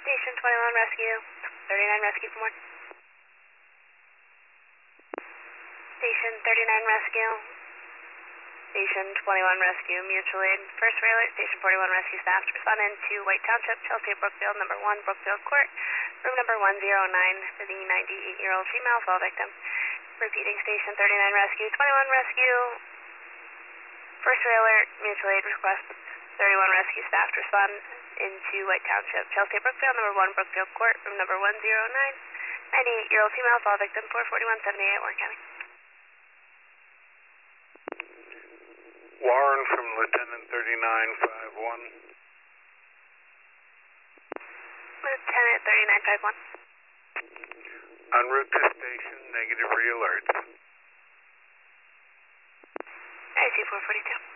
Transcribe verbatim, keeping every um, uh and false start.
Station twenty-one Rescue, thirty-nine Rescue for more. Station thirty-nine Rescue, Station twenty-one Rescue, mutual aid, first railer, Station forty-one Rescue staff to respond into White Township, Chelsea, Brookfield, number one, Brookfield Court, room number one oh nine for the ninety-eight-year-old female fall victim. Repeating, Station thirty-nine Rescue, twenty-one Rescue, first railer, mutual aid request, thirty-one Rescue staff to respond into White Township, Chelsea, Brookfield, number one, Brookfield Court, room number one oh nine, ninety-eight-year-old female fall victim, four forty-one seventy-eight, Warren County. Warren from Lieutenant thirty-nine five one. Lieutenant thirty-nine five one. En route to station, negative re-alerts. I C four forty-two.